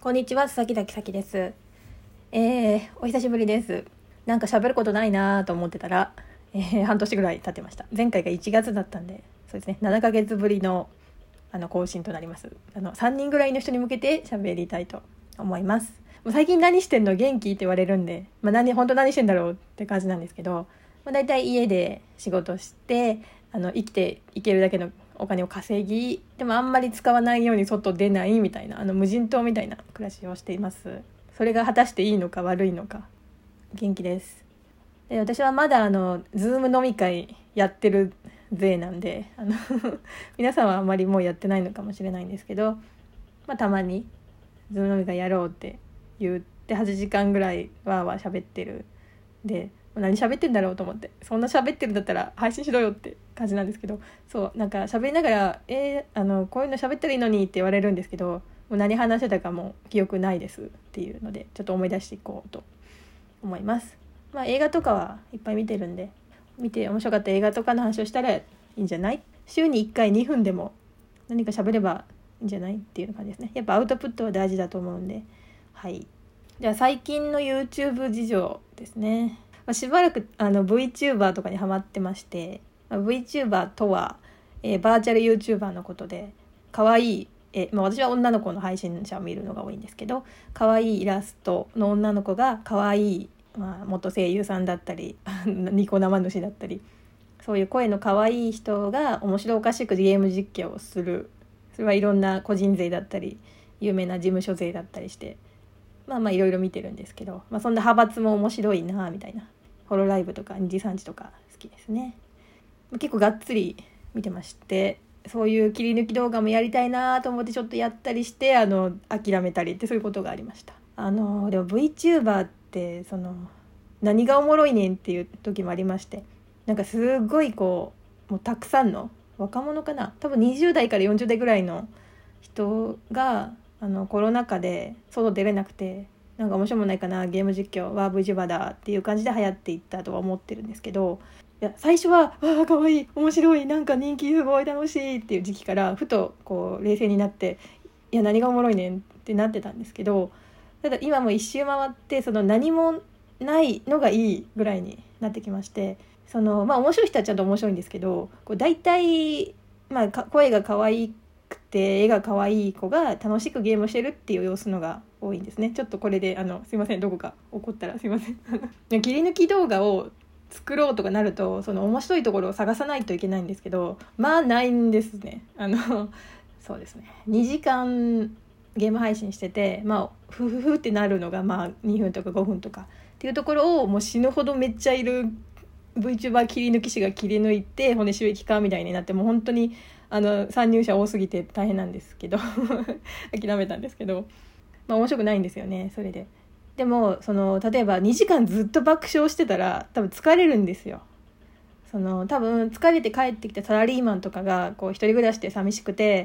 こんにちは、佐々木咲です。お久しぶりです。なんか喋ることないなと思ってたら、半年ぐらい経ってました。前回が1月だったんで、そうですね、7ヶ月ぶりの更新となります。3人ぐらいの人に向けて喋りたいと思います。もう最近何してんの元気って言われるんで、本当何してんだろうって感じなんですけど、だいたい家で仕事して生きていけるだけのお金を稼ぎ、でもあんまり使わないように外出ないみたいな無人島みたいな暮らしをしています。それが果たしていいのか悪いのか。元気です。で、私はまだズーム飲み会やってる勢なんで皆さんはあんまりもうやってないのかもしれないんですけど、たまにズーム飲み会やろうって言って8時間ぐらいわーわー喋ってる。で、何喋ってんだろうと思って、そんな喋ってるんだったら配信しろよって感じなんですけど、そうなんか喋りながらこういうの喋ったらいいのにって言われるんですけど、もう何話してたかも記憶ないですっていうので、ちょっと思い出していこうと思います。映画とかはいっぱい見てるんで、見て面白かった映画とかの話をしたらいいんじゃない？週に1回2分でも何か喋ればいいんじゃないっていう感じですね。やっぱアウトプットは大事だと思うんで。はい。じゃあ最近の YouTube 事情ですね。しばらくVTuber とかにハマってまして、VTuber とは、バーチャル YouTuber のことで、可愛い私は女の子の配信者を見るのが多いんですけど、可愛いイラストの女の子が可愛い、元声優さんだったりニコ生主だったり、そういう声の可愛い人が面白おかしくゲーム実況をする。それはいろんな個人勢だったり有名な事務所勢だったりして、いろいろ見てるんですけど、そんな派閥も面白いなみたいな。ホロライブとか2時3時とか好きですね。結構がっつり見てまして、そういう切り抜き動画もやりたいなと思ってちょっとやったりして、諦めたりってそういうことがありました。でも VTuber って何がおもろいねんっていう時もありまして、なんかすごいもうたくさんの若者かな、多分20代から40代ぐらいの人がコロナ禍で外出れなくて、なんか面白もないかな、ゲーム実況は VTuber だっていう感じで流行っていったとは思ってるんですけど、いや最初はかわいい、面白い、なんか人気すごい楽しいっていう時期からふと冷静になって、いや何がおもろいねんってなってたんですけど、ただ今も一周回って何もないのがいいぐらいになってきまして、面白い人はちゃんと面白いんですけど、大体声が可愛くて絵が可愛い子が楽しくゲームしてるっていう様子のが多いんですね。ちょっとこれですいません、どこか怒ったらすいません切り抜き動画を作ろうとかなると面白いところを探さないといけないんですけど、ないんですね。そうですね、2時間ゲーム配信してて、フフフってなるのが2分とか5分とかっていうところを、もう死ぬほどめっちゃいる VTuber 切り抜き師が切り抜いて骨収益化みたいになって、もう本当に参入者多すぎて大変なんですけど諦めたんですけど、面白くないんですよね。それでも例えば2時間ずっと爆笑してたら多分疲れるんですよ。多分疲れて帰ってきたサラリーマンとかが一人暮らしで寂しくて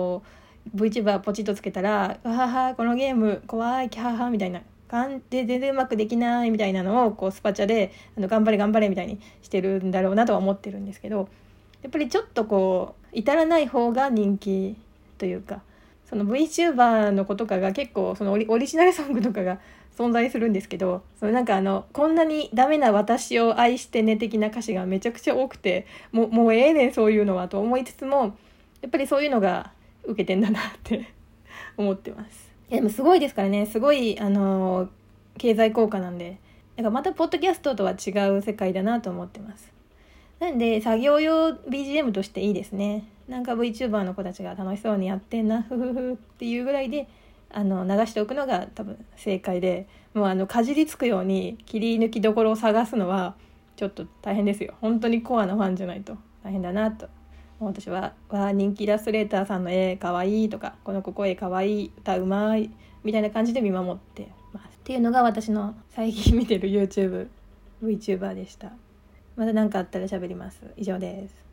VTuber ポチッとつけたら、わははこのゲーム怖いキャーハーみたいな感じで全然うまくできないみたいなのをスパチャで頑張れ頑張れみたいにしてるんだろうなとは思ってるんですけど、やっぱりちょっと至らない方が人気というか、VTuber の子とかが結構オリジナルソングとかが存在するんですけど、なんかこんなにダメな私を愛してね的な歌詞がめちゃくちゃ多くて、もうええねんそういうのはと思いつつも、やっぱりそういうのが受けてんだなって思ってます。でもすごいですからね、すごい経済効果なんで、だからまたポッドキャストとは違う世界だなと思ってます。なんで作業用 BGM としていいですね。なんか VTuber の子たちが楽しそうにやってんなふふふっていうぐらいで流しておくのが多分正解で、もうかじりつくように切り抜きどころを探すのはちょっと大変ですよ。本当にコアなファンじゃないと大変だなと。私は人気イラストレーターさんの絵かわいいとか、この子声かわいい、歌うまいみたいな感じで見守ってますっていうのが私の最近見てる YouTube VTuber でした。また何かあったら喋ります。以上です。